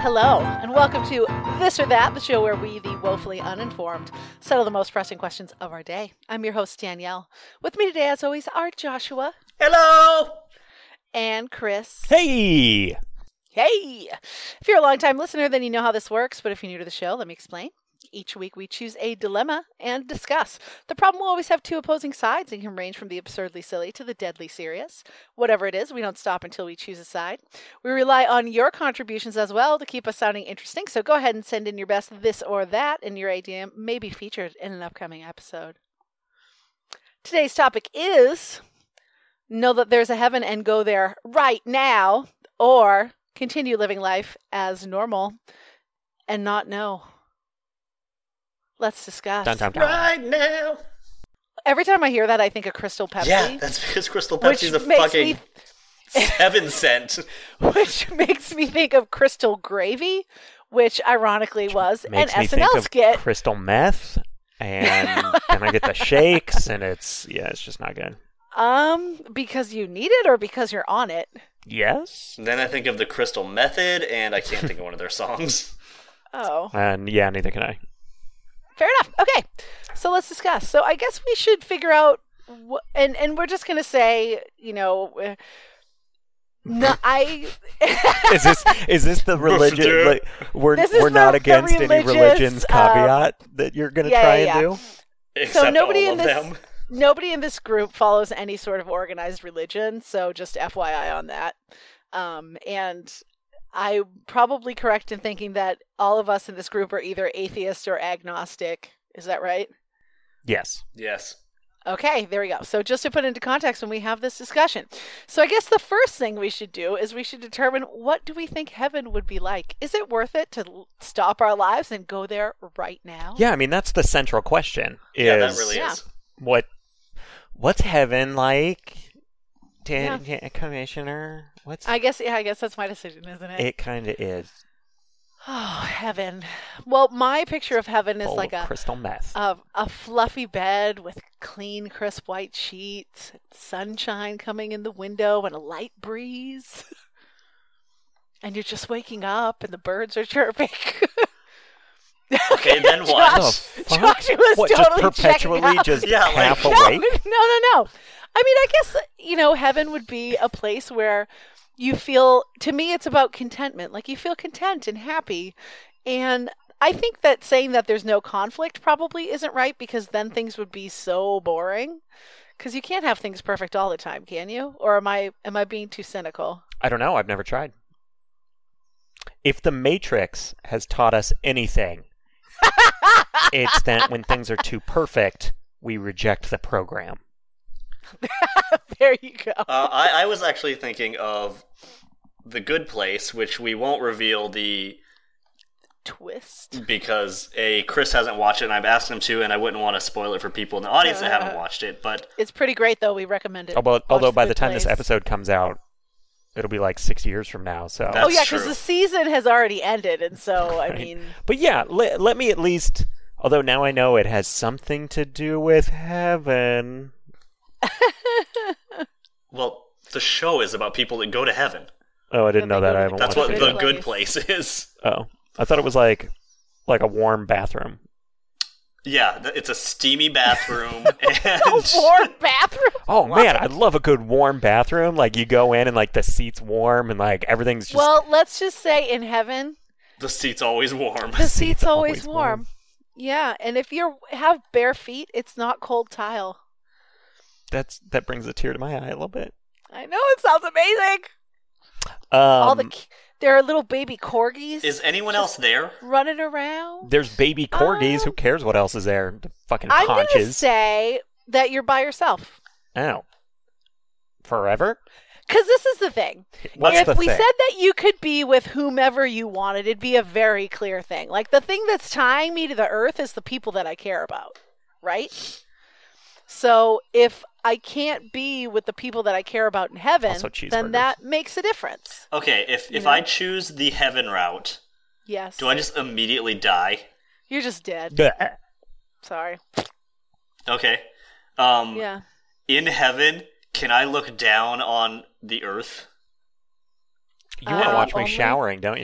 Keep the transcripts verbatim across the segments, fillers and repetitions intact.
Hello, and welcome to This or That, the show where we, the woefully uninformed, settle the most pressing questions of our day. I'm your host, Danielle. With me today, as always, are Joshua. Hello! And Chris. Hey! Hey! If you're a long-time listener, then you know how this works, but if you're new to the show, let me explain. Each week we choose a dilemma and discuss. The problem will always have two opposing sides and can range from the absurdly silly to the deadly serious. Whatever it is, we don't stop until we choose a side. We rely on your contributions as well to keep us sounding interesting, so go ahead and send in your best this or that, and your idea may be featured in an upcoming episode. Today's topic is know that there's a heaven and go there right now, or continue living life as normal and not know. Let's discuss. Dun, dun, dun. Right now! Every time I hear that, I think of Crystal Pepsi. Yeah, that's because Crystal Pepsi's a which makes fucking me- heaven sent. Which makes me think of Crystal Gravy, which ironically was an Makes me S N L think of skit. crystal meth, and then I get the shakes, and it's, yeah, it's just not good. Um, because you need it or because you're on it? Yes? Then I think of the Crystal Method, and I can't think of one of their songs. Oh. And yeah, neither can I. Fair enough. Okay, so let's discuss. So I guess we should figure out, wh- and and we're just gonna say, you know, uh, no, I. Is this is this the religion? Like, we're This is we're the- not the against any religious, religion's um, caveat that you're going to yeah, try yeah, and yeah. do? Except nobody all in of this- them. Nobody in this group follows any sort of organized religion, so just F Y I on that. Um, and I'm probably correct in thinking that all of us in this group are either atheist or agnostic. Is that right? Yes. Yes. Okay, there we go. So just to put into context when we have this discussion. So I guess the first thing we should do is we should determine, what do we think heaven would be like? Is it worth it to l- stop our lives and go there right now? Yeah, I mean that's the central question. Is Yeah, that really Yeah. is. what what's heaven like? Yeah. Dan- Dan- Commissioner, what's I guess, yeah, I guess that's my decision, isn't it? it? Kind of is Oh, heaven. Well, my picture of heaven is full like of a, crystal meth. a a fluffy bed with clean, crisp white sheets, sunshine coming in the window, and a light breeze. And you're just waking up, and the birds are chirping. Okay, then what? The Josh, fuck? Josh was What, totally just perpetually checking out. just Yeah, like- half No, awake? no, no, no. I mean, I guess, you know, heaven would be a place where you feel, to me, it's about contentment. Like, you feel content and happy. And I think that saying that there's no conflict probably isn't right, because then things would be so boring. Because you can't have things perfect all the time, can you? Or am I am I being too cynical? I don't know. I've never tried. If the Matrix has taught us anything, it's that when things are too perfect, we reject the program. There you go. Uh, I, I was actually thinking of The Good Place, which we won't reveal the Twist. because a Chris hasn't watched it, and I've asked him to, and I wouldn't want to spoil it for people in the audience that Uh, haven't watched it. But It's pretty great, though. We recommend it. Although, Watch although by Good the time this Place. episode comes out, it'll be like six years from now. So, That's Oh, yeah, because true. the season has already ended. And so, I Right. mean... but yeah, let, let me at least. Although now I know it has something to do with heaven. well, the show is about people that go to heaven. Oh, I didn't Then know they that. go I to haven't That's watched what it. The yet. Good Place is. Oh, I thought it was like like a warm bathroom. Yeah, th- it's a steamy bathroom, A and warm bathroom? Oh man, I love a good warm bathroom. Like you go in and like the seat's warm and like everything's just Well, let's just say in heaven, the seat's always warm. the seat's always, always warm. warm. Yeah, and if you have bare feet, it's not cold tile. that's that brings a tear to my eye a little bit. I know, it sounds amazing. Um, All the ki- there are little baby corgis Is anyone else there? running around. there's baby corgis. Um, Who cares what else is there? The fucking I'm going to conches. say that you're by yourself. Oh, forever? Because this is the thing. What's if the we thing? said that you could be with whomever you wanted, it'd be a very clear thing. Like, the thing that's tying me to the earth is the people that I care about, right? So if I can't be with the people that I care about in heaven, Also then cheeseburgers. that makes a difference. Okay, if You if know? I choose the heaven route, Yes. do I just immediately die? You're just dead. Bleh. Sorry. Okay. Um, Yeah. In heaven, can I look down on the earth? You want to Uh, watch me only- showering, don't you?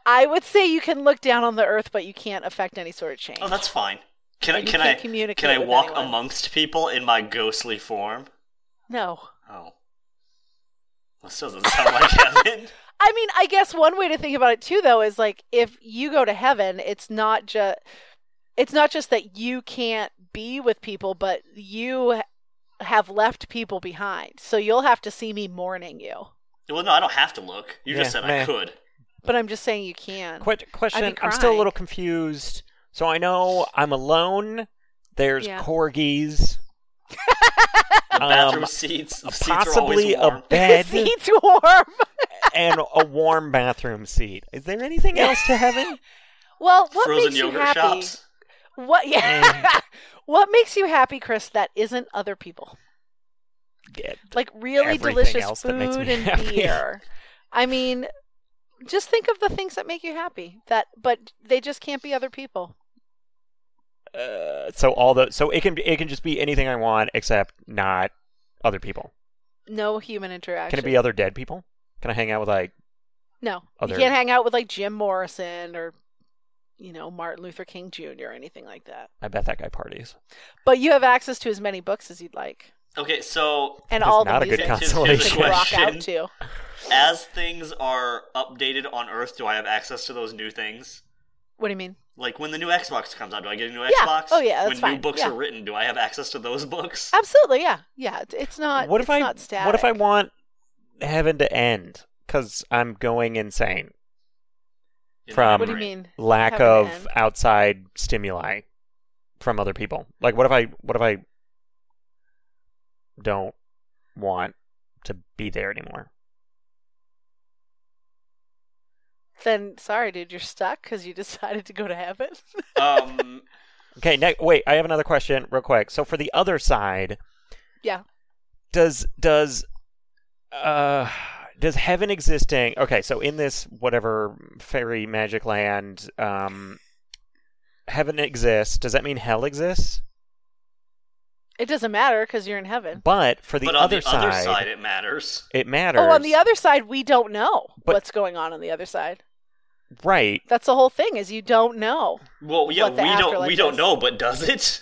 I would say you can look down on the earth, but you can't affect any sort of change. Oh, that's fine. Can I You can can't I communicate can I with walk anyone. amongst people in my ghostly form? No. Oh. This doesn't sound like heaven. I mean, I guess one way to think about it too, though, is like if you go to heaven, it's not just it's not just that you can't be with people, but you ha- have left people behind. So you'll have to see me mourning you. Well, no, I don't have to look. You just Yeah, said meh. I could. But I'm just saying you can. Que- question. I'd be I'm still a crying. little confused. So I know I'm alone. There's Yeah. corgis. The bathroom Um, seats. The seats are Possibly always a warm. bed Seats warm. and a warm bathroom seat. Is there anything else to heaven? Well, what Frozen makes you yogurt happy? shops. What? Yeah. What makes you happy, Chris? That isn't other people. Yeah, Like really Everything delicious else that makes food me and happy. beer. I mean, just think of the things that make you happy. That, but they just can't be other people. Uh, so all the so it can be, it can just be anything I want except not other people. No human interaction. Can it be other dead people? Can I hang out with like No, other- you can't hang out with like Jim Morrison or, you know, Martin Luther King Junior or anything like that. I bet that guy parties. But you have access to as many books as you'd like, Okay, so and It's all not the a good music consolation. you can rock Question. out to. as things are updated on Earth, do I have access to those new things? What do you mean? Like when the new Xbox comes out, do I get a new Yeah. Xbox? Oh, yeah, that's When fine. new books Yeah. are written, do I have access to those books? Absolutely, yeah, yeah. It's, it's not. what if it's I not static. what if I want heaven to end because I'm going insane? In From- What do you memory. mean? Lack Heaven to of end? outside stimuli from other people. Like what if I what if I don't want to be there anymore? Then sorry, dude, you're stuck because you decided to go to heaven. Um, Okay, ne- wait, I have another question real quick. So for the other side, Yeah. does does uh does heaven existing okay, so in this whatever fairy magic land, um heaven exists, does that mean hell exists? It doesn't matter because you're in heaven. But for the but on other the side, other side, it matters. it matters. Oh, on the other side, we don't know But- what's going on on the other side. Right. That's the whole thing, is you don't know. Well, yeah, What the we don't afterlife we don't is. know, but does it?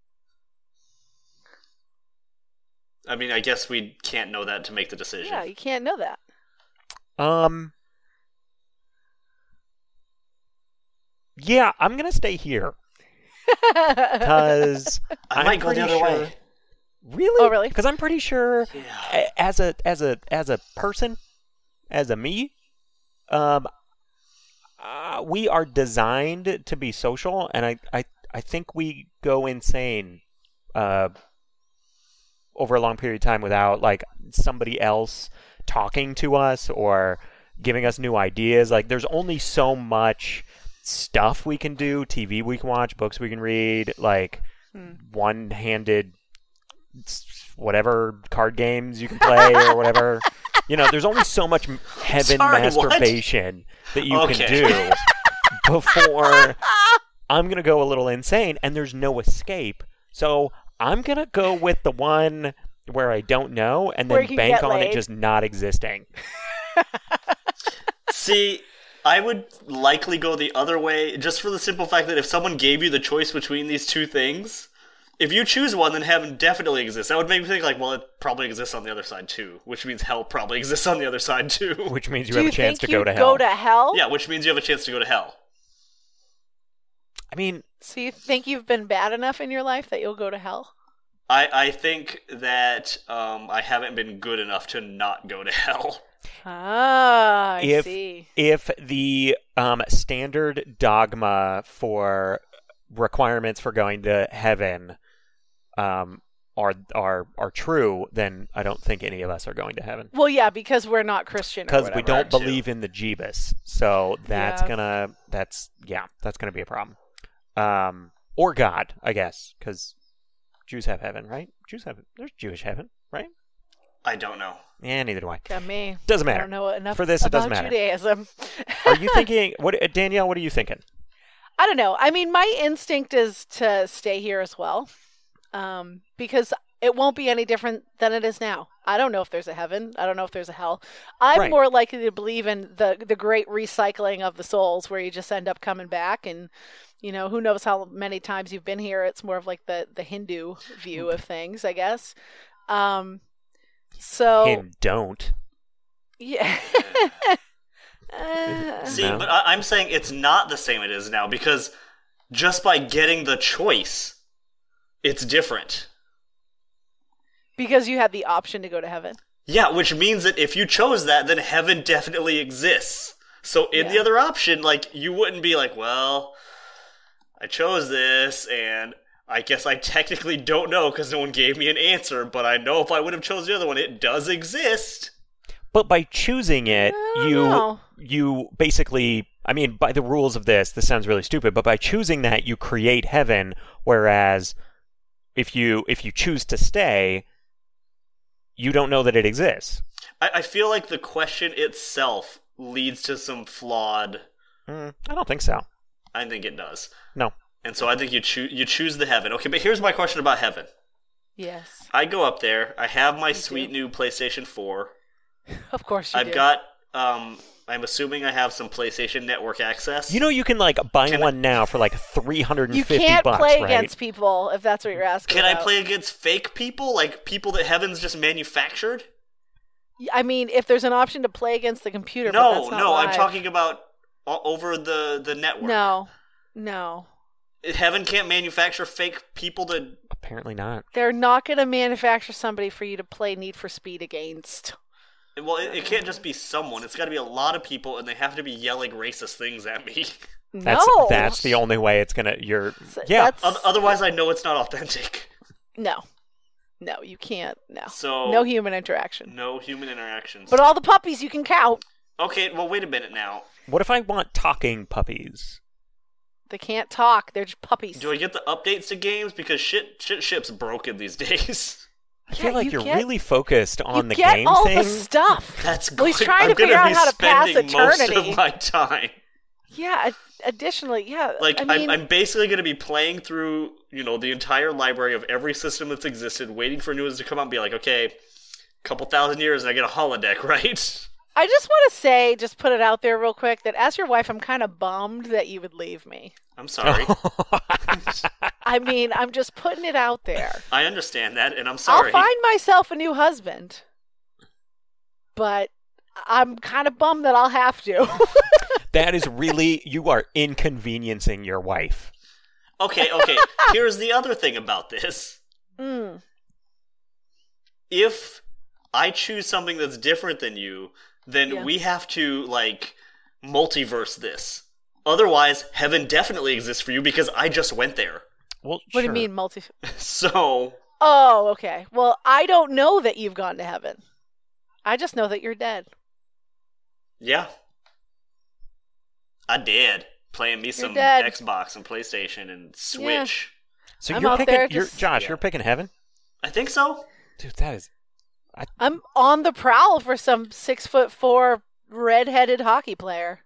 I mean, I guess we can't know that to make the decision. Yeah, you can't know that. Um Yeah, I'm going to stay here cuz I I'm might go the pretty other sure- way. Really? Oh, really? Cuz I'm pretty sure Yeah. a- as a as a as a person, as a me, um uh, we are designed to be social, and I, I, I think we go insane uh, over a long period of time without like somebody else talking to us or giving us new ideas. Like there's only so much stuff we can do, T V we can watch, books we can read, like Hmm. one-handed s- whatever card games you can play or whatever. You know, there's only so much heaven Sorry, what? masturbation that you Okay. can do before I'm going to go a little insane, and there's no escape. So I'm going to go with the one where I don't know and Where then you bank get on laid. it just not existing. See, I would likely go the other way, just for the simple fact that if someone gave you the choice between these two things, if you choose one, then heaven definitely exists. That would make me think, like, well, it probably exists on the other side too, which means hell probably exists on the other side too. Which means you Do have you a chance think to go you'd to hell. go to hell? Yeah, which means you have a chance to go to hell. I mean, So you think you've been bad enough in your life that you'll go to hell? I, I think that um, I haven't been good enough to not go to hell. Ah, I If- see. if the um, standard dogma for requirements for going to heaven um, are are are true, then I don't think any of us are going to heaven Well, yeah, because we're not Christian. or because we whatever. don't believe in the Jeebus. So that's Yeah. gonna that's yeah that's gonna be a problem. Um, or God, I guess, because Jews have heaven, right? Jews have there's Jewish heaven, right? I don't know. Yeah, neither do I. Got me. Doesn't I matter. don't know enough For this, it about doesn't matter. Judaism. Are you thinking what Danielle? What are you thinking? I don't know. I mean, my instinct is to stay here as well, um, because It won't be any different than it is now. I don't know if there's a heaven. I don't know if there's a hell. I'm Right. more likely to believe in the the great recycling of the souls, where you just end up coming back, and you know, who knows how many times you've been here. It's more of like the the Hindu view of things, I guess. Um, so Him don't. yeah. Uh, See, No. but I- I'm saying it's not the same it is now, because just by getting the choice, it's different. because you had the option to go to heaven. Yeah, which means that if you chose that, then heaven definitely exists. So in the Yeah. other option, like, you wouldn't be like, well, I chose this, and I guess I technically don't know because no one gave me an answer, but I know if I would have chosen the other one, it does exist. But by choosing it, I don't you know. you basically, I mean, by the rules of this, this sounds really stupid, but by choosing that, you create heaven. Whereas, if you if you choose to stay, you don't know that it exists. I, I feel like the question itself leads to some flawed. Mm, I don't think so. I think it does, No. and so I think you choose you choose the heaven. Okay, but here's my question about heaven. Yes, I go up there. I have my You sweet do. new PlayStation four. of course you I've do. got. Um, I'm assuming I have some PlayStation Network access. You know, you can like buy Can I- one now for like three hundred and You fifty can't bucks, play right? against people if that's what you're asking. Can I about. play against fake people, like people that Heaven's just manufactured? I mean, if there's an option to play against the computer, but No, that's not no, I'm live. talking about o- over the the network. No, no, Heaven can't manufacture fake people to. Apparently not. they're not going to manufacture somebody for you to play Need for Speed against. Well, it, it can't just be someone. It's got to be a lot of people, and they have to be yelling racist things at me. That's no, that's the only way it's gonna. You're So yeah. that's- Oth- Otherwise, I know it's not authentic. no, no, you can't. No, So no human interaction. no human interactions. But all the puppies you can count. Okay, well, wait a minute now. What if I want talking puppies? They can't talk. They're just puppies. Do I get the updates to games because shit shit ship's broken these days? I feel Yeah, like you you're get- really focused on you the get game all thing. the stuff. That's Well, he's going- trying I'm to figure gonna out be how to pass spending most eternity. of my time. Yeah. ad- Additionally, yeah. Like I mean, I'm, I'm basically going to be playing through, you know, the entire library of every system that's existed, waiting for new ones to come out and be like, okay, couple thousand years and I get a holodeck, right? I just want to say, just put it out there real quick, that as your wife, I'm kind of bummed that you would leave me. I'm sorry. I mean, I'm just putting it out there. I understand that, and I'm sorry. I'll find myself a new husband, but I'm kind of bummed that I'll have to. That is really, you are inconveniencing your wife. Okay, okay. Here's the other thing about this. mm. If I choose something that's different than you, then Yeah. we have to, like, multiverse this. Otherwise, heaven definitely exists for you because I just went there. Well, What do you sure. mean multi? So, Oh, okay. Well, I don't know that you've gone to heaven. I just know that you're dead. yeah. I did. Playing me some dead. Xbox and PlayStation and Switch. So I'm you're out picking, there you're, just- Josh, yeah. you're picking heaven? I think so. Dude, that is, I'm on the prowl for some six foot four redheaded hockey player.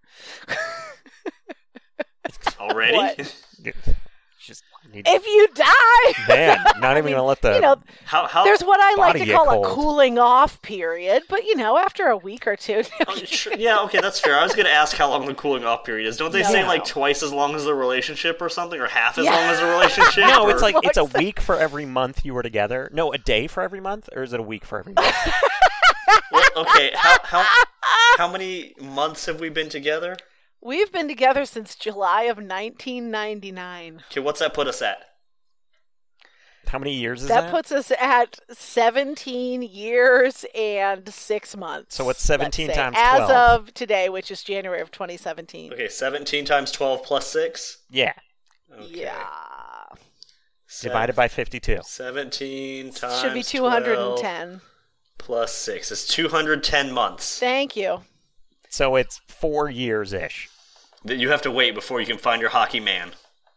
Already? What? just need, If you die, man, not I even mean, gonna let the, you know, How, how, there's what I like body to get call cold. a cooling off period, but you know, after a week or two. Oh, sure. Yeah, okay, that's fair. I was going to ask how long the cooling off period is. Don't they No. say like twice as long as the relationship or something, or half as Yeah. long as the relationship? no, or- it's like, it's a What's that? week for every month you were together. No, a day for every month? Or is it a week for every month? Well, okay, how how how many months have we been together? We've been together since July of nineteen ninety-nine. Okay, what's that put us at? How many years is that? That puts us at seventeen years and six months. So what's let's seventeen say, times As twelve? of today, which is January of twenty seventeen. Okay, seventeen times twelve plus six. Yeah. Okay. Yeah. Se- Divided by fifty-two. seventeen times Should be two hundred twelve ten. plus six is two hundred ten months Thank you. So it's four years ish. that you have to wait before you can find your hockey man.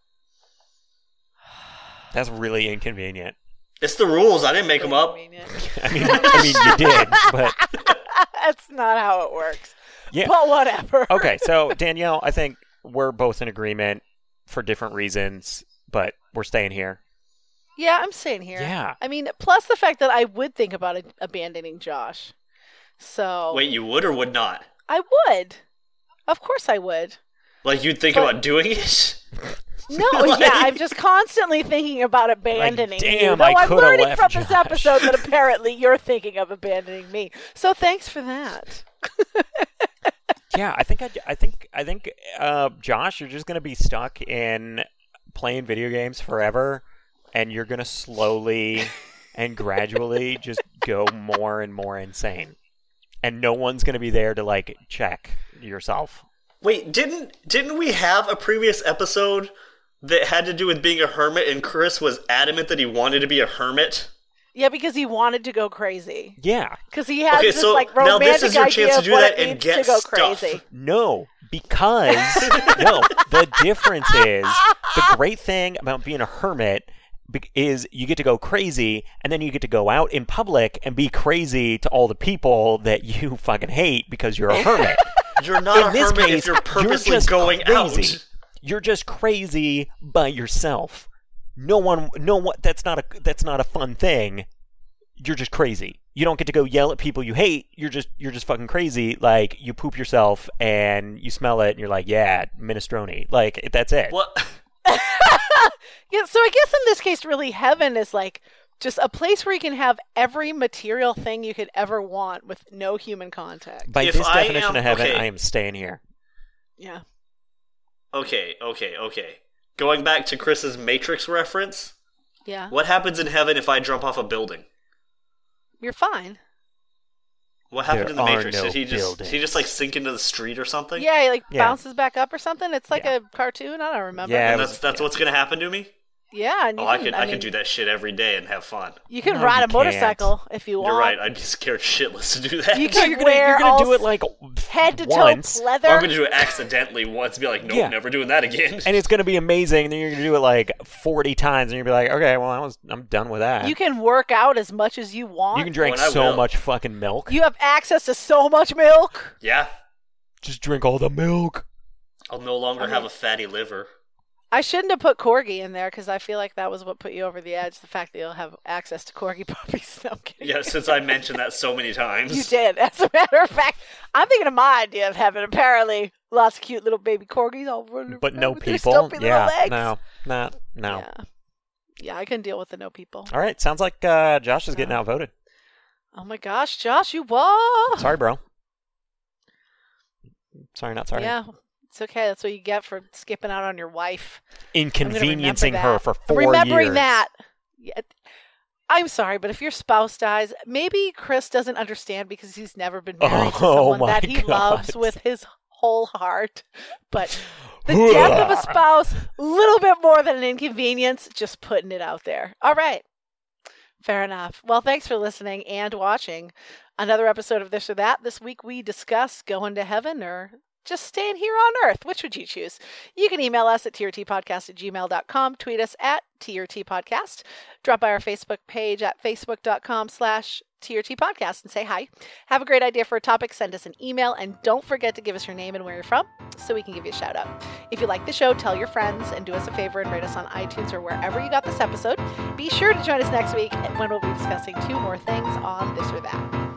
That's really inconvenient. It's the rules. I didn't make them up. Convenient. I mean, I mean, you did, but That's not how it works. yeah. But whatever. Okay, so Danielle, I think we're both in agreement for different reasons, but we're staying here. Yeah, I'm staying here. Yeah. I mean, plus the fact that I would think about a- abandoning Josh. So Wait, you would or would not? I would. Of course I would. Like, you'd think But- about doing it? No, Like- yeah, I'm just constantly thinking about abandoning Like, you. damn, Though I I'm coulda learning left from this Josh. episode that apparently you're thinking of abandoning me. So thanks for that. Yeah, I think I, I think I think uh, Josh, you're just gonna be stuck in playing video games forever, and you're gonna slowly and gradually just go more and more insane, and no one's gonna be there to like check yourself. Wait, didn't didn't we have a previous episode that had to do with being a hermit, and Chris was adamant that he wanted to be a hermit? Yeah, because he wanted to go crazy. Yeah, Because he has Okay, this so like now romantic this is your idea chance to of do what that it and means get to go stuff. crazy. no, because no, the difference is the great thing about being a hermit be- is you get to go crazy, and then you get to go out in public and be crazy to all the people that you fucking hate because you're a hermit. You're not In a this hermit case, if you're purposely just going crazy. out. You're just crazy by yourself. No one, no one. That's not a. That's not a fun thing. You're just crazy. You don't get to go yell at people you hate. You're just, you're just fucking crazy. Like you poop yourself and you smell it, and you're like, yeah, minestrone. Like that's it. What? Yeah, so I guess in this case, really, heaven is like just a place where you can have every material thing you could ever want with no human contact. By If this I definition am- of heaven, okay. I am staying here. Yeah. Okay, okay, okay. Going back to Chris's Matrix reference, Yeah. what happens in heaven if I jump off a building? You're fine. What happened There in the are Matrix? no Did he just buildings. did he just like sink into the street or something? Yeah, he like Yeah. bounces back up or something. It's like Yeah. a cartoon. I don't remember. Yeah, And it that's that's what's gonna happen to me? Yeah, and you Oh, I can, could I I, mean, could do that shit every day and have fun. You can No, ride you a motorcycle if you want. You're right, I'd be scared shitless to do that. You Yeah, can you're gonna, wear you're gonna all do it like head to toe once, leather. Or I'm gonna do it accidentally once, be like, nope, Yeah. never doing that again. and it's gonna be amazing. And then you're gonna do it like forty times, and you'll be like, okay, well, I was, I'm done with that. You can work out as much as you want. You can drink Well, I so will. much fucking milk. You have access to so much milk. Yeah, Just drink all the milk. I'll no longer I mean- have a fatty liver. I shouldn't have put Corgi in there because I feel like that was what put you over the edge. The fact that you'll have access to Corgi puppies. No, I'm kidding. Yeah, since I mentioned that so many times. You did. As a matter of fact, I'm thinking of my idea of having apparently lots of cute little baby corgis all running But around no with their people. stumpy little Yeah, legs. no, no, no. Yeah. Yeah, I can deal with the no people. All right, sounds like uh, Josh is getting Yeah. outvoted. Oh my gosh, Josh, you won. Sorry, bro. Sorry, not sorry. Yeah, it's okay. That's what you get for skipping out on your wife. Inconveniencing remember her that. for I'm four remembering years. that. Yeah. I'm sorry, but if your spouse dies, maybe Chris doesn't understand because he's never been married to Oh someone my that he God. loves with his whole heart. But the death of a spouse, a little bit more than an inconvenience, just putting it out there. All right. Fair enough. Well, thanks for listening and watching another episode of This or That. This week we discuss going to heaven or just staying here on Earth. Which would you choose? You can email us at T R T podcast at gmail dot com, tweet us at T R T podcast, drop by our Facebook page at facebook.com slash TRT podcast and say hi. Have a great idea for a topic, send us an email, and don't forget to give us your name and where you're from so we can give you a shout out. If you like the show, tell your friends and do us a favor and rate us on iTunes or wherever you got this episode. Be sure to join us next week when we'll be discussing two more things on This or That.